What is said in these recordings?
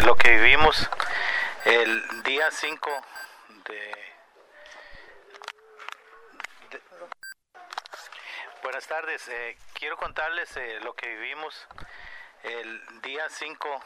lo que vivimos el día 5 de... Buenas tardes, quiero contarles lo que vivimos el día 5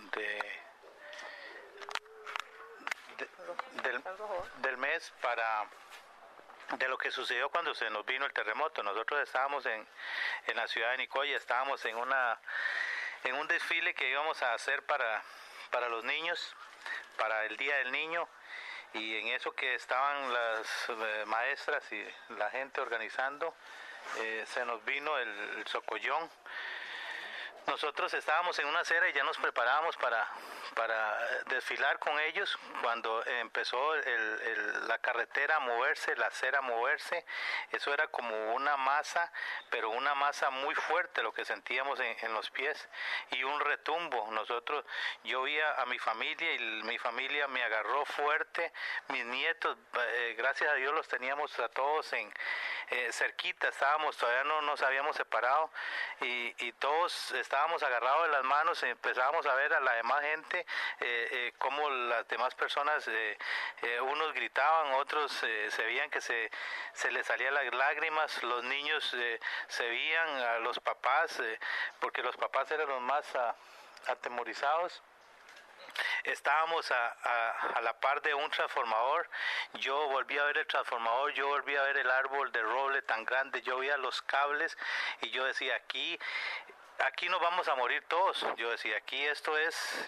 del mes de lo que sucedió cuando se nos vino el terremoto. Nosotros estábamos en la ciudad de Nicoya, estábamos en un desfile que íbamos a hacer para los niños, para el Día del Niño, y en eso que estaban las maestras y la gente organizando, se nos vino el socollón. Nosotros estábamos en una acera y ya nos preparábamos para desfilar con ellos cuando empezó la carretera a moverse, la acera a moverse. Eso era como una masa, pero una masa muy fuerte, lo que sentíamos en los pies, y un retumbo. Yo vi a mi familia y mi familia me agarró fuerte. Mis nietos, gracias a Dios los teníamos a todos cerquita, todavía no nos habíamos separado, y todos estábamos agarrados de las manos y empezábamos a ver a la demás gente, cómo las demás personas, unos gritaban, otros se veían que se les salían las lágrimas, los niños se veían a los papás, porque los papás eran los más atemorizados. Estábamos a la par de un transformador. Yo volví a ver el transformador, yo volví a ver el árbol de roble tan grande, yo veía los cables y yo decía, aquí nos vamos a morir todos. Yo decía, aquí esto es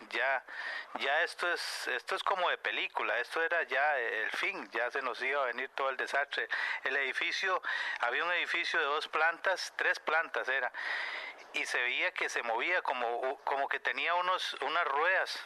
como de película, esto era ya el fin, ya se nos iba a venir todo el desastre. Había un edificio de 2 plantas, 3 plantas era, y se veía que se movía como que tenía unas ruedas.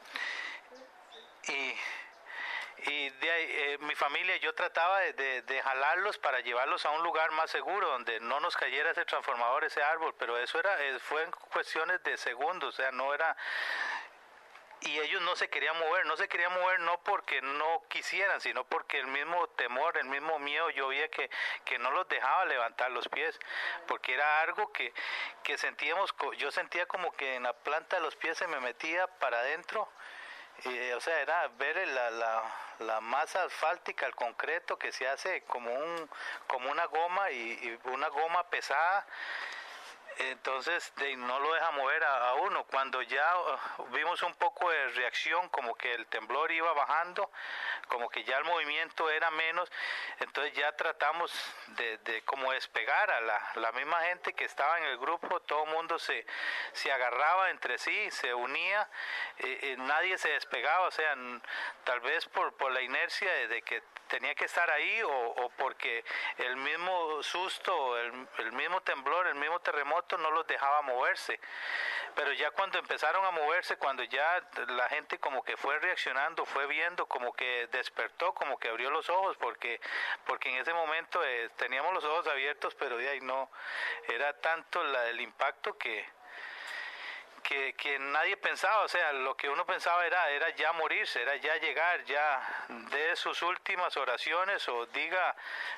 Y de ahí, mi familia, yo trataba de jalarlos para llevarlos a un lugar más seguro, donde no nos cayera ese transformador, ese árbol, pero fue en cuestiones de segundos, o sea, no era... Y ellos no se querían mover no porque no quisieran, sino porque el mismo temor, el mismo miedo, yo veía que no los dejaba levantar los pies, porque era algo que sentíamos, yo sentía como que en la planta de los pies se me metía para adentro. O sea, era ver la masa asfáltica, el concreto que se hace como una goma y una goma pesada. Entonces no lo deja mover a uno. Cuando ya vimos un poco de reacción, como que el temblor iba bajando, como que ya el movimiento era menos, entonces ya tratamos de como despegar a la misma gente que estaba en el grupo. Todo el mundo se agarraba entre sí, se unía, nadie se despegaba, o sea, tal vez por la inercia de que tenía que estar ahí, o porque el mismo susto, el mismo temblor, el mismo terremoto no los dejaba moverse. Pero ya cuando empezaron a moverse, cuando ya la gente como que fue reaccionando, fue viendo, como que despertó, como que abrió los ojos, porque en ese momento teníamos los ojos abiertos, pero de ahí no, era tanto el impacto que nadie pensaba. O sea, lo que uno pensaba era ya morirse, era ya llegar, ya de sus últimas oraciones, o diga,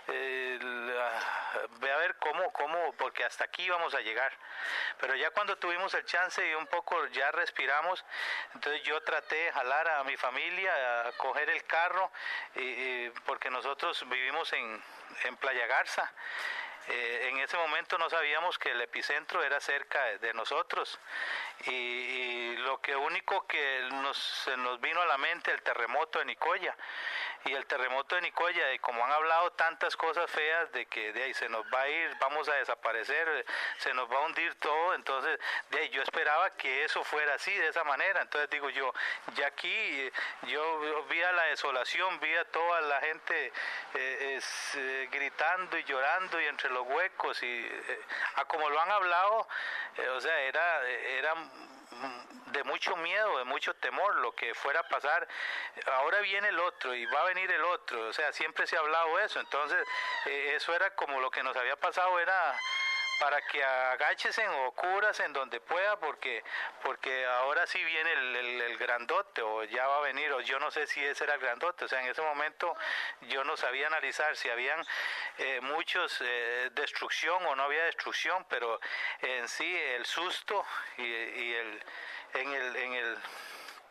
ve a ver cómo, porque hasta aquí vamos a llegar. Pero ya cuando tuvimos el chance y un poco ya respiramos, entonces yo traté de jalar a mi familia, a coger el carro, porque nosotros vivimos en Playa Garza. En ese momento no sabíamos que el epicentro era cerca de nosotros, y lo único que se nos vino a la mente, el terremoto de Nicoya. Y el terremoto de Nicoya, y como han hablado tantas cosas feas de que de ahí se nos va a ir, vamos a desaparecer, se nos va a hundir todo, entonces de ahí yo esperaba que eso fuera así, de esa manera. Entonces digo yo, ya aquí yo vi a la desolación, vi a toda la gente gritando y llorando y entre los huecos, y como lo han hablado, o sea, era de mucho miedo, de mucho temor lo que fuera a pasar. Ahora viene el otro y va a venir el otro, o sea, siempre se ha hablado eso. Entonces eso era como lo que nos había pasado, era para que agáchesen o cúbrasen donde pueda, porque ahora sí viene el grandote, o ya va a venir, o yo no sé si ese era el grandote. O sea, en ese momento yo no sabía analizar si habían muchos destrucción o no había destrucción, pero en sí el susto y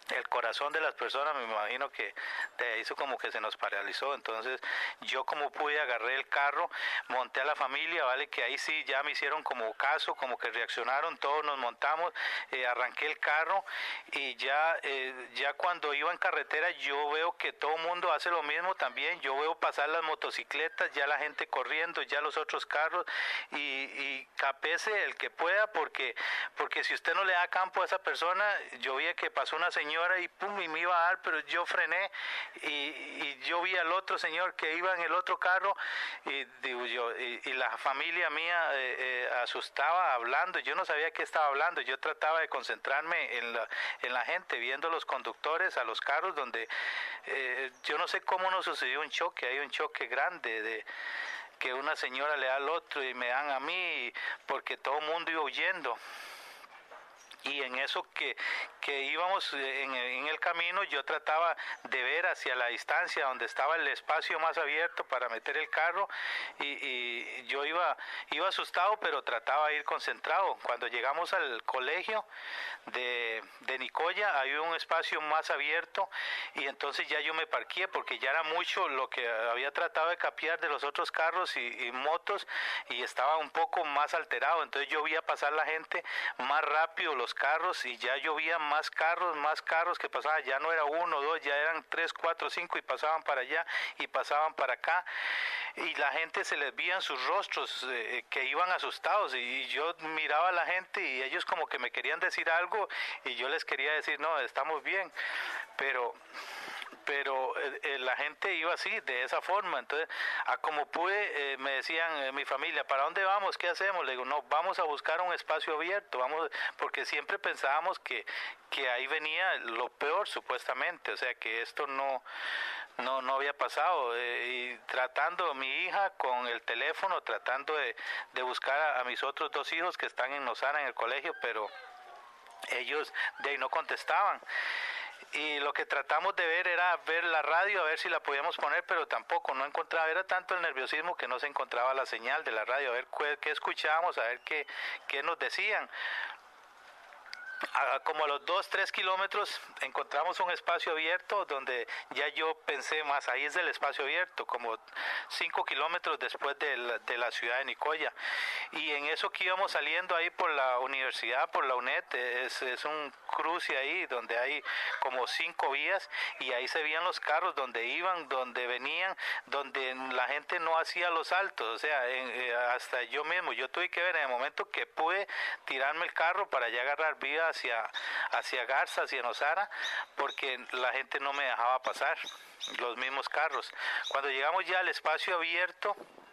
el corazón de las personas, me imagino que de eso como que se nos paralizó. Entonces yo como pude agarré el carro, monté a la familia, vale, que ahí sí ya me hicieron como caso, como que reaccionaron, todos nos montamos, arranqué el carro y ya cuando iba en carretera yo veo que todo el mundo hace lo mismo también. Yo veo pasar las motocicletas, ya la gente corriendo, ya los otros carros, y capese el que pueda, porque si usted no le da campo a esa persona. Yo vi que pasó una señora y pum, y me iba a dar, pero yo frené, y yo vi al otro señor que iba en el otro carro, y digo yo, y la familia mía asustaba hablando. Yo no sabía qué estaba hablando, yo trataba de concentrarme en la gente, viendo los conductores a los carros, donde yo no sé cómo nos sucedió un choque. Hay un choque grande de que una señora le da al otro y me dan a mí, porque todo el mundo iba huyendo. Y en eso que íbamos en el camino, yo trataba de ver hacia la distancia donde estaba el espacio más abierto para meter el carro, y yo iba asustado, pero trataba de ir concentrado. Cuando llegamos al colegio de Nicoya, había un espacio más abierto, y entonces ya yo me parqué, porque ya era mucho lo que había tratado de capear de los otros carros y motos, y estaba un poco más alterado. Entonces yo veía pasar la gente más rápido, los carros, y ya llovía más carros que pasaban. Ya no era uno, dos, ya eran 3, 4, 5, y pasaban para allá y pasaban para acá, y la gente se les veían sus rostros que iban asustados, y yo miraba a la gente y ellos como que me querían decir algo, y yo les quería decir no, estamos bien, pero la gente iba así, de esa forma. Entonces, como pude, me decían mi familia, ¿para dónde vamos? ¿Qué hacemos? Le digo, no, vamos a buscar un espacio abierto, porque siempre pensábamos que ahí venía lo peor, supuestamente, o sea, que esto no había pasado, y tratando, mi hija con el teléfono, tratando de buscar a mis otros 2 hijos que están en Nosara, en el colegio, pero ellos de ahí no contestaban. Y lo que tratamos de ver era ver la radio, a ver si la podíamos poner, pero tampoco, no encontraba. Era tanto el nerviosismo que no se encontraba la señal de la radio, a ver qué escuchábamos, a ver qué nos decían. Como a los 2, 3 kilómetros encontramos un espacio abierto, donde ya yo pensé más, ahí es el espacio abierto, como 5 kilómetros después de la ciudad de Nicoya. Y en eso que íbamos saliendo ahí por la universidad, por la UNED, es un cruce ahí donde hay como 5 vías, y ahí se veían los carros donde iban, donde venían, donde la gente no hacía los saltos. O sea, hasta yo mismo, yo tuve que ver en el momento que pude tirarme el carro para ya agarrar vía hacia Garza, hacia Nosara, porque la gente no me dejaba pasar, los mismos carros. Cuando llegamos ya al espacio abierto,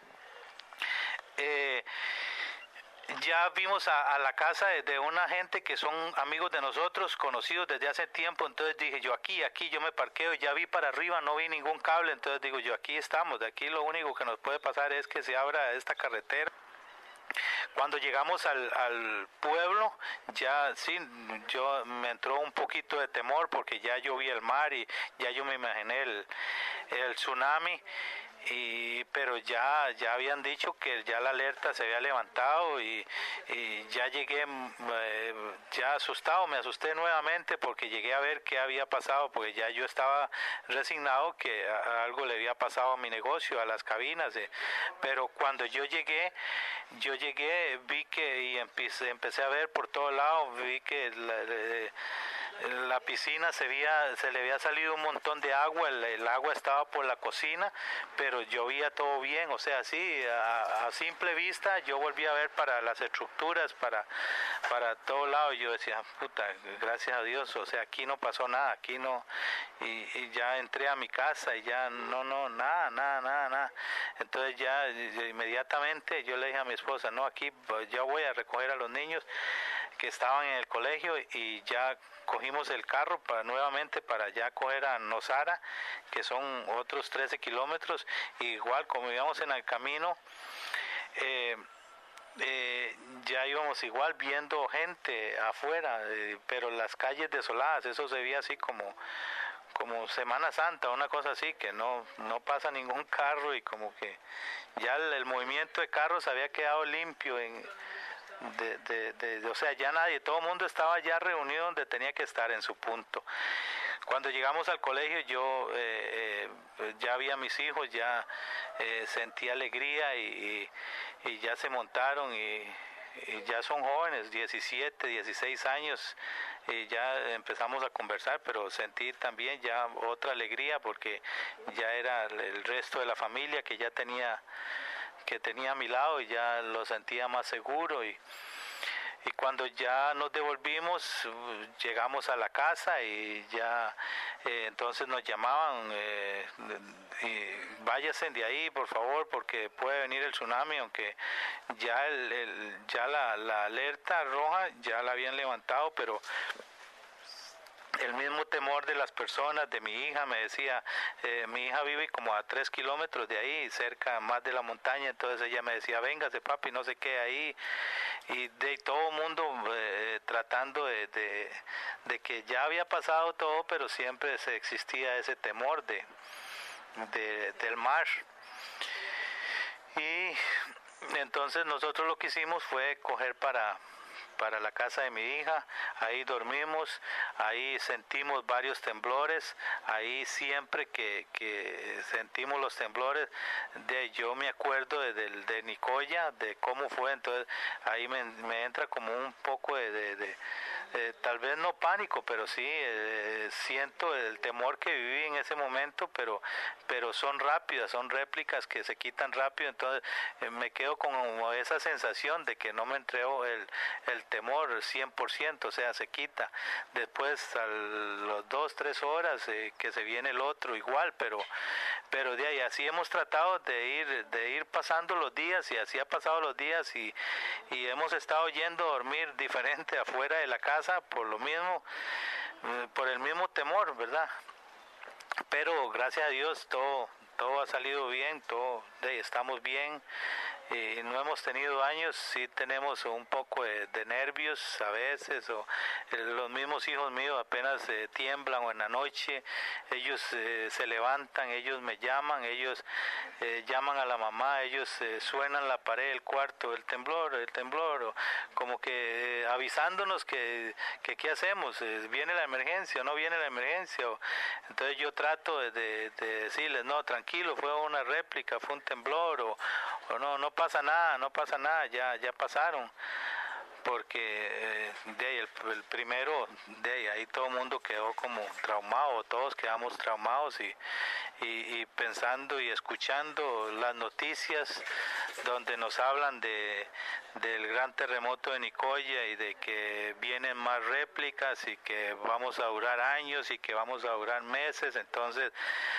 ya vimos a la casa de una gente que son amigos de nosotros, conocidos desde hace tiempo. Entonces dije yo, aquí yo me parqueo, ya vi para arriba, no vi ningún cable, entonces digo yo, aquí estamos, de aquí lo único que nos puede pasar es que se abra esta carretera. Cuando llegamos al pueblo, ya sí, me entró un poquito de temor, porque ya yo vi el mar y ya yo me imaginé el tsunami. Pero ya habían dicho que ya la alerta se había levantado, y ya llegué ya asustado, me asusté nuevamente, porque llegué a ver qué había pasado, porque ya yo estaba resignado que algo le había pasado a mi negocio, a las cabinas, pero cuando yo llegué, vi que, y empecé a ver por todos lados, vi que la piscina se le había salido un montón de agua, el agua estaba por la cocina, pero yo veía todo bien. O sea, sí, a simple vista yo volví a ver para las estructuras, para todo lado. Yo decía, puta, gracias a Dios, o sea, aquí no pasó nada, aquí no, y ya entré a mi casa y ya nada. Entonces ya inmediatamente yo le dije a mi esposa, no, aquí ya voy a recoger a los niños que estaban en el colegio, y ya cogimos el carro nuevamente para ya coger a Nosara, que son otros 13 kilómetros. Igual como íbamos en el camino, ya íbamos igual viendo gente afuera, pero las calles desoladas, eso se veía así como Semana Santa, una cosa así, que no pasa ningún carro, y como que ya el movimiento de carros había quedado limpio o sea, ya nadie, todo el mundo estaba ya reunido donde tenía que estar en su punto. Cuando llegamos al colegio yo ya vi a mis hijos, ya sentí alegría y ya se montaron y ya son jóvenes, 17, 16 años, y ya empezamos a conversar, pero sentí también ya otra alegría porque ya era el resto de la familia que tenía a mi lado y ya lo sentía más seguro y cuando ya nos devolvimos, llegamos a la casa y ya entonces nos llamaban, váyanse de ahí por favor porque puede venir el tsunami, aunque ya ya la alerta roja ya la habían levantado, pero el mismo temor de las personas, de mi hija, me decía, mi hija vive como a 3 kilómetros de ahí, cerca más de la montaña, entonces ella me decía, véngase papi, no se quede ahí, y de todo el mundo tratando de que ya había pasado todo, pero siempre existía ese temor del mar. Y entonces nosotros lo que hicimos fue coger para la casa de mi hija, ahí dormimos, ahí sentimos varios temblores, ahí siempre que sentimos los temblores, yo me acuerdo de Nicoya, de cómo fue, entonces ahí me entra como un poco tal vez no pánico, pero sí siento el temor que viví en ese momento, pero son rápidas, son réplicas que se quitan rápido, entonces me quedo con esa sensación de que no me entró el temor 100%, o sea, se quita. Después a las 2-3 horas que se viene el otro igual, pero de ahí así hemos tratado de ir pasando los días y así ha pasado los días y hemos estado yendo a dormir diferente afuera de la casa por lo mismo, por el mismo temor, ¿verdad? Pero gracias a Dios todo ha salido bien, estamos bien. No hemos tenido daños, sí tenemos un poco de nervios a veces, o los mismos hijos míos apenas tiemblan o en la noche, ellos se levantan, ellos me llaman, ellos llaman a la mamá, ellos suenan la pared del cuarto, el temblor, o como que avisándonos que qué hacemos, viene la emergencia o no viene la emergencia, entonces yo trato de decirles, no, tranquilo, fue una réplica, fue un temblor, o no pasa nada, ya pasaron, porque de ahí el primero, de ahí todo el mundo quedó como traumado, todos quedamos traumados y pensando y escuchando las noticias donde nos hablan del gran terremoto de Nicoya y de que vienen más réplicas y que vamos a durar años y que vamos a durar meses, entonces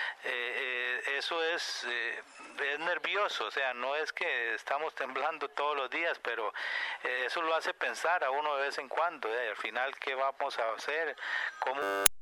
eso es nervioso, o sea, no es que estamos temblando todos los días, pero eso lo hace pensar a uno de vez en cuando, al final qué vamos a hacer, cómo